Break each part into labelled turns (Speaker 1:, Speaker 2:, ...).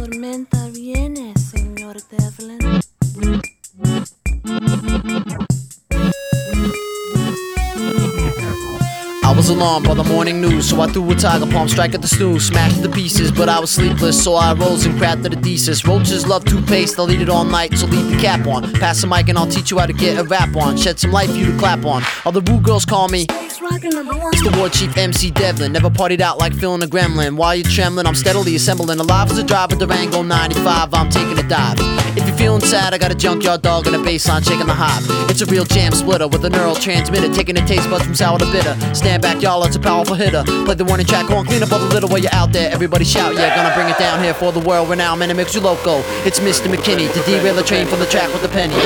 Speaker 1: tormenta viene, señor Devlin.
Speaker 2: I was alarmed by the morning news, so I threw a tiger palm strike at the snooze, smashed to pieces, but I was sleepless, so I rose and crafted a thesis. Roaches love toothpaste, I'll eat it all night, so leave the cap on. Pass the mic and I'll teach you how to get a rap on. Shed some light for you to clap on. All the rude girls call me it's the war chief MC Devlin. Never partied out like Phil and a gremlin. While you're trembling, I'm steadily assembling. Alive as a driver, Durango 95, I'm taking a dive. If you're feeling sad, I got a junkyard dog and a bassline shaking the hop. It's a real jam splitter with a neurotransmitter, taking the taste buds from sour to bitter. Stand back, y'all, it's a powerful hitter. Play the warning track on, clean up all the litter while you're out there. Everybody shout, yeah, gonna bring it down here for the world renowned man, it makes you loco. It's Mr. McKinney to derail the train from the track with a penny.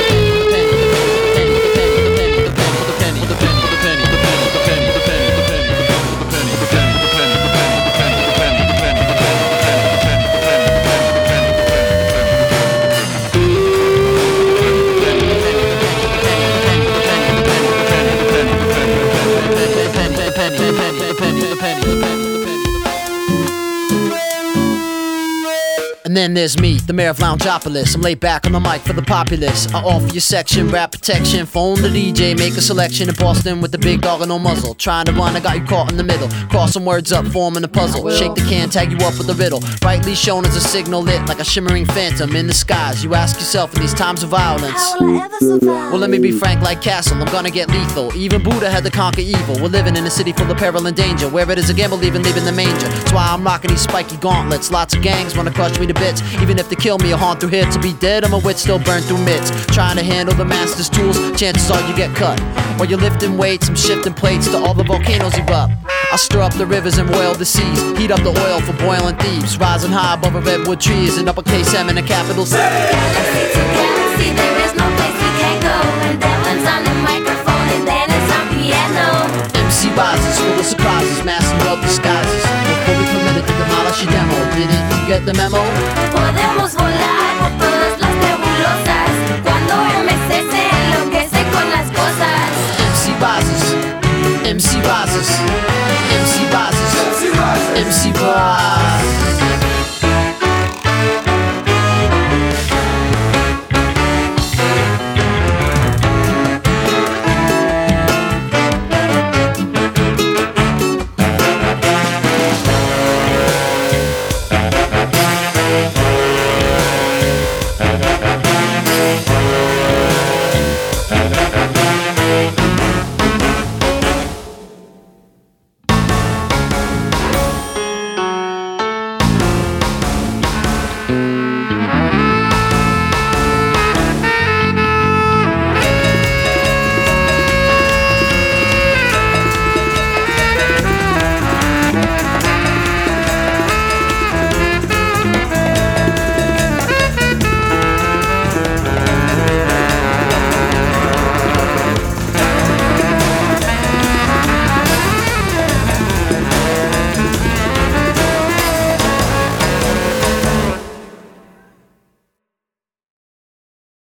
Speaker 2: And then there's me, the mayor of Loungeopolis. I'm laid back on the mic for the populace. I offer you section, rap protection. Phone the DJ, make a selection in Boston with the big dog and no muzzle. Trying to run, I got you caught in the middle. Cross some words up, forming a puzzle. Shake the can, tag you up with a riddle. Brightly shown as a signal lit like a shimmering phantom in the skies. You ask yourself in these times of violence,
Speaker 1: How will I ever survive?
Speaker 2: well, let me be frank like Castle, I'm gonna get lethal. Even Buddha had to conquer evil. We're living in a city full of peril and danger, where it is a gamble even leaving the manger. That's why I'm rocking these spiky gauntlets. Lots of gangs wanna crush me to bits. Even if they kill me or haunt through here to be dead, I'm a wit still burned through mitts. Trying to handle the master's tools, chances are you get cut. While you're lifting weights, I'm shifting plates to all the volcanoes erupt. I stir up the rivers and roil the seas, heat up the oil for boiling thieves. Rising high above a redwood tree is an uppercase M and a capital C.
Speaker 3: Galaxy to galaxy, there is no place we can't go. And Devlin's on the microphone and Dennis on piano.
Speaker 2: MC rises, full of surprises, master of disguises. We're fully permitted to demolish your demo. Didn't you get the memo?
Speaker 3: Podemos volar por todas las nebulosas. Cuando MC se enloquece con las cosas.
Speaker 2: MC rises, MC rises.